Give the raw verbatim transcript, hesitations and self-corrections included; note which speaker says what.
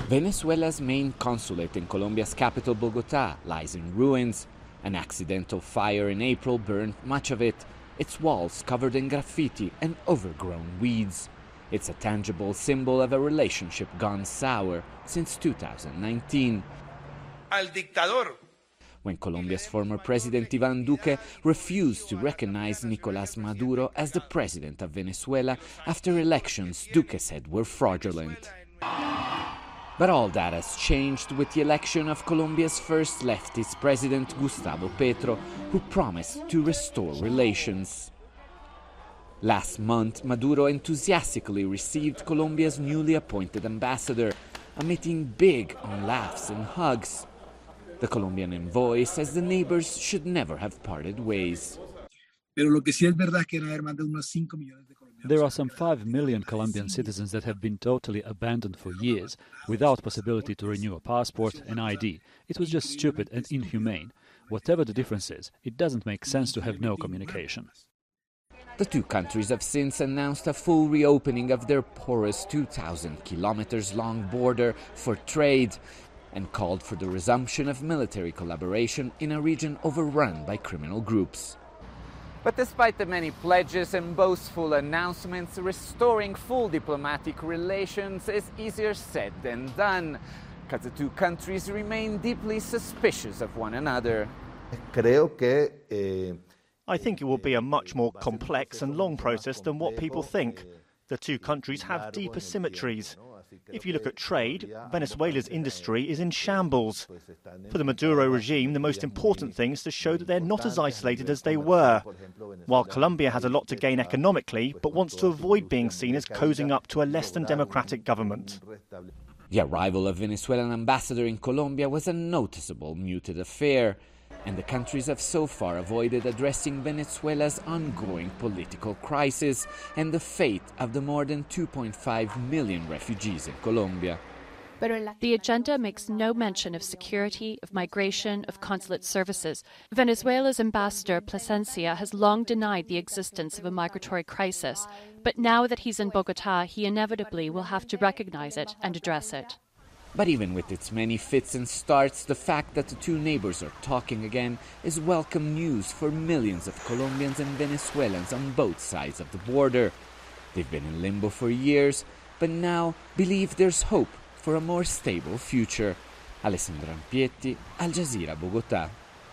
Speaker 1: Venezuela's main consulate in Colombia's capital, Bogotá, lies in ruins. An accidental fire in April burned much of it, its walls covered in graffiti and overgrown weeds. It's a tangible symbol of a relationship gone sour since two thousand nineteen.
Speaker 2: Al dictador.
Speaker 1: When Colombia's former president Iván Duque refused to recognize Nicolás Maduro as the president of Venezuela after elections Duque said were fraudulent. But all that has changed with the election of Colombia's first leftist president, Gustavo Petro, who promised to restore relations. Last month, Maduro enthusiastically received Colombia's newly appointed ambassador, emitting big on laughs and hugs. The Colombian envoy says the neighbors should never have parted ways.
Speaker 3: There are some five million Colombian citizens that have been totally abandoned for years, without possibility to renew a passport and I D. It was just stupid and inhumane. Whatever the difference is, it doesn't make sense to have no communication.
Speaker 1: The two countries have since announced a full reopening of their porous two thousand kilometers long border for trade and called for the resumption of military collaboration in a region overrun by criminal groups. But despite the many pledges and boastful announcements, restoring full diplomatic relations is easier said than done, because the two countries remain deeply suspicious of one another.
Speaker 4: I think it will be a much more complex and long process than what people think. The two countries have deep asymmetries. If you look at trade, Venezuela's industry is in shambles. For the Maduro regime, the most important thing is to show that they're not as isolated as they were. While Colombia has a lot to gain economically, but wants to avoid being seen as cozying up to a less than democratic government.
Speaker 1: The arrival of Venezuelan ambassador in Colombia was a noticeable muted affair, and the countries have so far avoided addressing Venezuela's ongoing political crisis and the fate of the more than two point five million refugees in Colombia.
Speaker 5: The agenda makes no mention of security, of migration, of consulate services. Venezuela's ambassador, Plasencia, has long denied the existence of a migratory crisis, but now that he's in Bogotá, he inevitably will have to recognize it and address it.
Speaker 1: But even with its many fits and starts, the fact that the two neighbors are talking again is welcome news for millions of Colombians and Venezuelans on both sides of the border. They've been in limbo for years, but now believe there's hope for a more stable future. Alessandra Ampietti, Al Jazeera, Bogotá.